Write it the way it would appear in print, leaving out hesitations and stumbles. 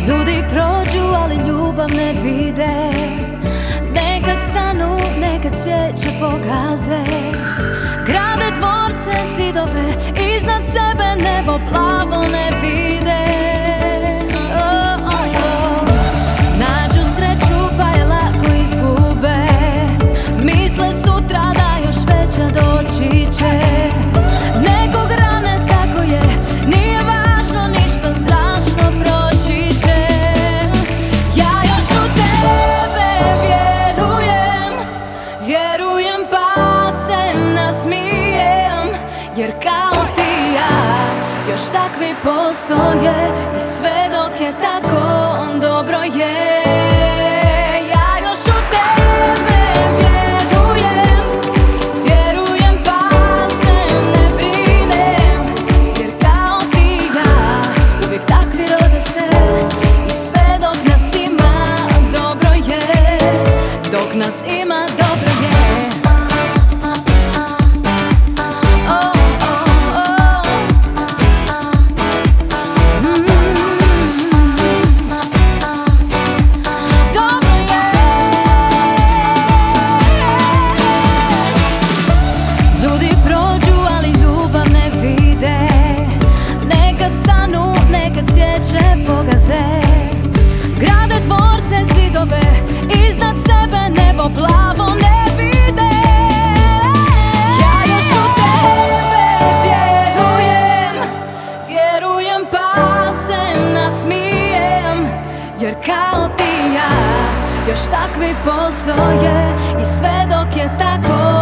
Ljudi prođu, ali ljubav ne vide. Nekad stanu, nekad svijeće pogaze. Grade dvorce, zidove, iznad sebe nebo plavo ne vide. Nađu sreću pa je lako izgube. Misle sutra da još veća doći će. Nekog rane, tako je, nije važno ništa, strašno proći će. Ja još u tebe vjerujem, vjerujem pa se nasmijem. Jer kao ti ja još takvi postoje i sve dok je tako dobro je. Dok nas ima dobro je. Oh, oh, oh. Dobro je. Ljudi prođu, ali ljubav ne vide. Nekad stanu, nekad svijeće pogaze. Grade dvorce, zidove, iznad sebe nebo plavo ne vide. Ja još u tebe vjerujem, vjerujem pa se nasmijem. Jer kao ti ja još takvi postoje i sve dok je tako